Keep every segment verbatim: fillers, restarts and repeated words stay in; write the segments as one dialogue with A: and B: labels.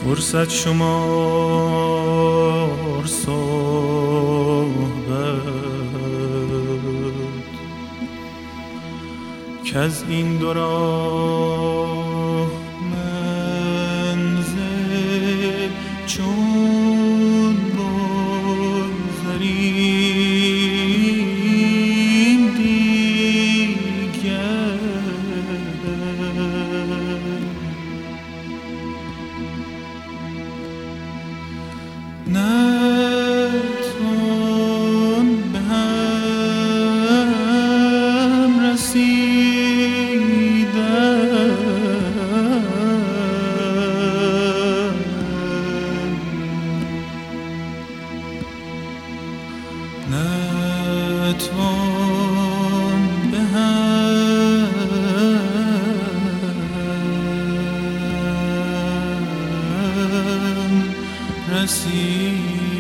A: فرصت شمار صحبت که از این دو راه منزل چون بگذریم دیگر نتوان به هم رسیدن نتوان به هم رسیدن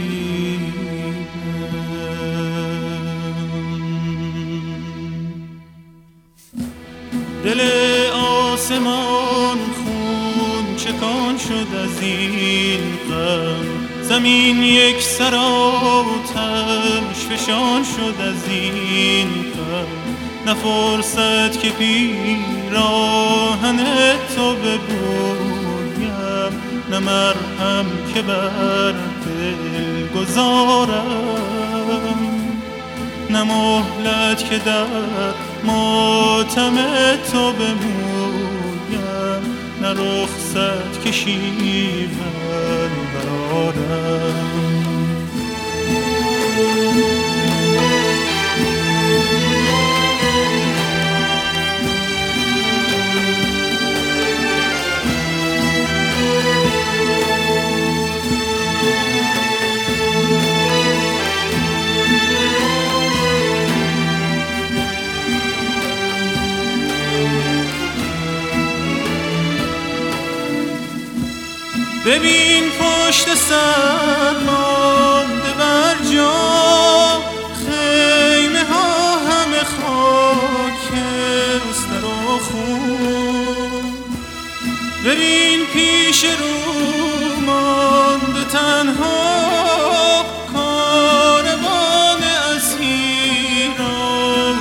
A: دل آسمان خون چکان شد از این غم زمین یک سر آتش فشان شد از این غم نه فرصت که پیراهن تو ببویم نه مرهم که بر دل گذارم نه مهلت که در ماتم تو بمویم نه رخصت که شیون برارم ببین پشت سر مانده بر جا خیمه ها همه خاکستر و خون ببین پیش رو مانده تنها کاروان اسیران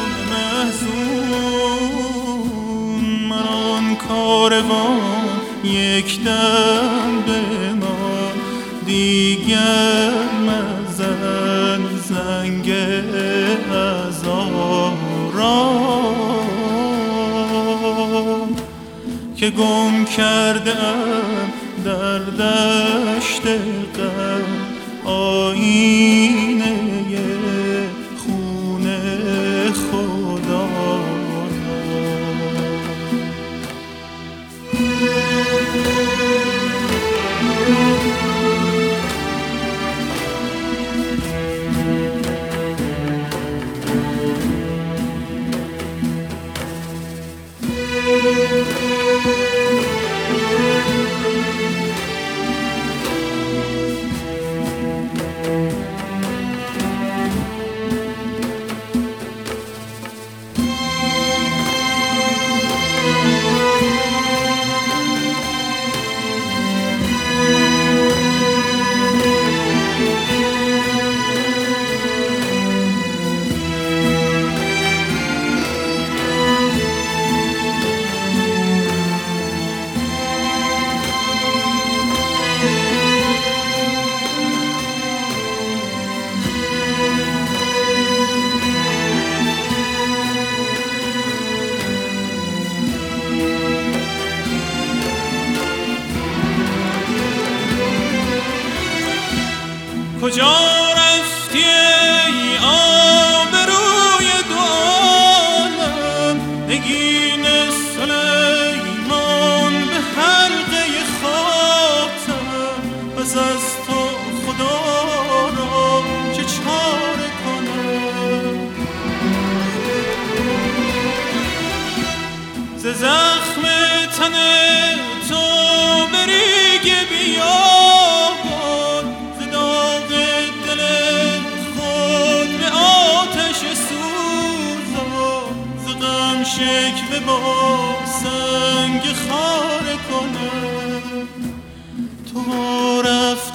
A: محزون من آن کاروان یک دم به ما دیگر مزن زنگ هزاران که گم کردم در دشت غم آینه خون خدا کجا رفتی ای آبروی دو عالم نگین سلیمان به حلقه خاتم پس از تو خدا را چه چاره کنم ز زخم تن تو بریگ بیابان ز داغ دل خود به آتش سوزان ز غم شکوه با سنگ خاره کنم تو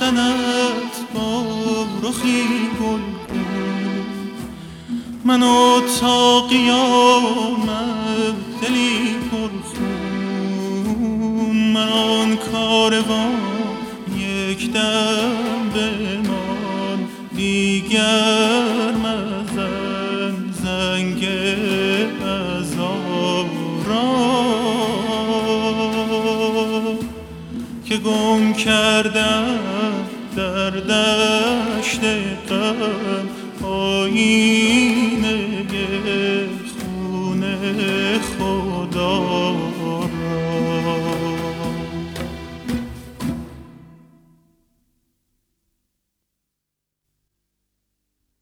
A: منت با رخی گلگون، من و تا قیامت دلی پرخون. من آن کاروان یک دم بمان، دیگر مزن زنگ عزا را که گم کردم در دشت غم آینه خون خدا.